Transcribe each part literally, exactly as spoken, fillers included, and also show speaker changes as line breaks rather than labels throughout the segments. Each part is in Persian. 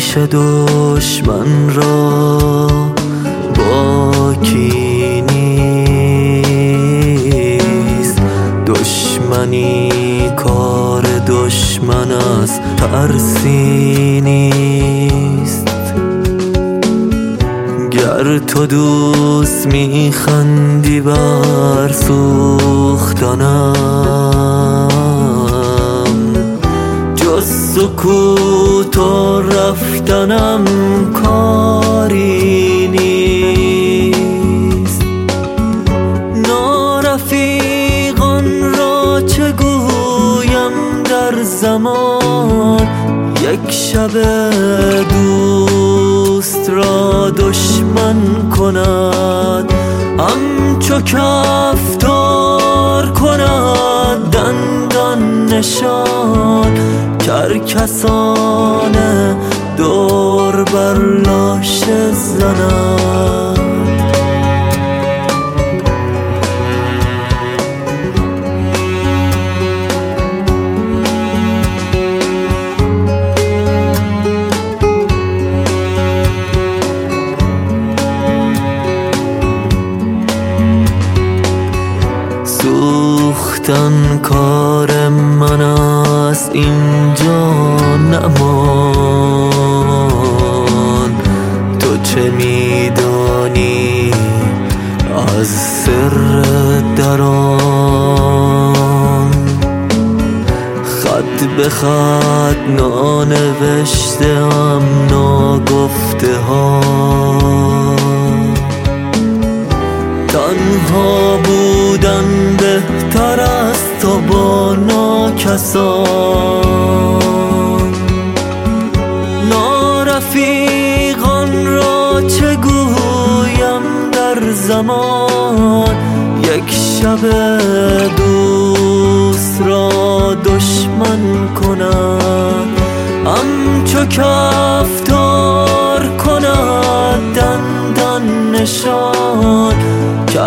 پیش دشمن را باکی نیست. دشمنی کار دشمن از ترسی نیست. گر تو دوست میخندی بر سوختنم، جز سکوت و رفتنم کاری نیست. نارفیقان را چه گویم در زمان، یک شب دوست را دشمن کند، همچو کفتار کند دندان نشان. کرکسانه دور بر لاشه زند. سوختن کار من است اینجا نمان. تو چه میدانی از سر درام؟ خط به خط نانوشته ام ناگفته ها. تنها بودن بهتر است تا با ناکسان. نارفیقان را چه گویم در زمان، یک شب دوست را دشمن کند، همچو کفتار کند دندان نشان.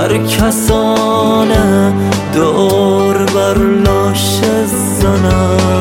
کرکسانه دور بر لاشه زند.